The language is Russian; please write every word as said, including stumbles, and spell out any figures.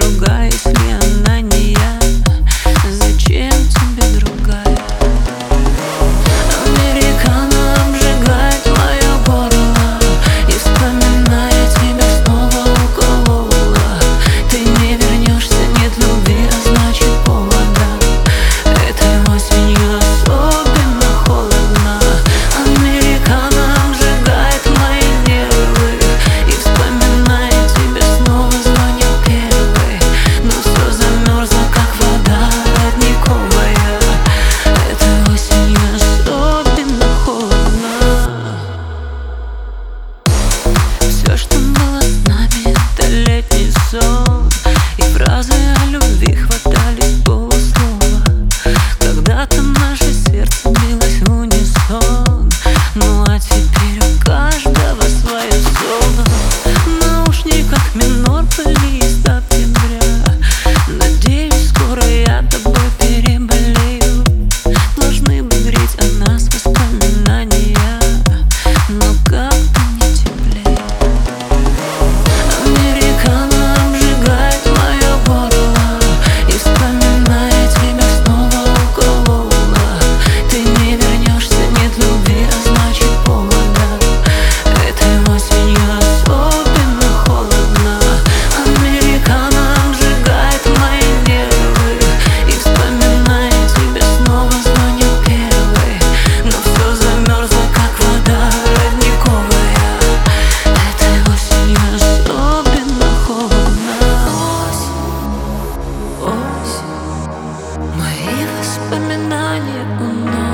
другая, если она не я? Зачем тебе другая? Американо обжигает мое горло, и вспоминая тебя снова уколола. Ты не вернешься, нет любви, а значит повода. Этой осенью особенно холодно. Американо обжигает мои нервы, и вспоминая тебя снова звоню первый. Но все замерзло, как вода родниковая. Этой осенью особенно холодно. Все, что было с нами, это летний сон, и фразы о любви хватали с полуслова. Когда-то наше сердце билось в унисон, ну а теперь у каждого свое соло. В наушниках минор, плейлист октября. Надеюсь, скоро я тобой переболею. Должны бы греть о нас воспоминания, но как-то не теплее. Американо обжигает мое горло, и вспоминая тебя снова уколола. Ты не вернешься, нет любви, а значит повода. Этой осенью особенно холодно. Американо обжигает мои нервы, и вспоминая тебя снова звоню первый. Но все замерзло, как вода родниковая. Этой осенью особенно холодно. Осень, осень, мои воспоминания уносят.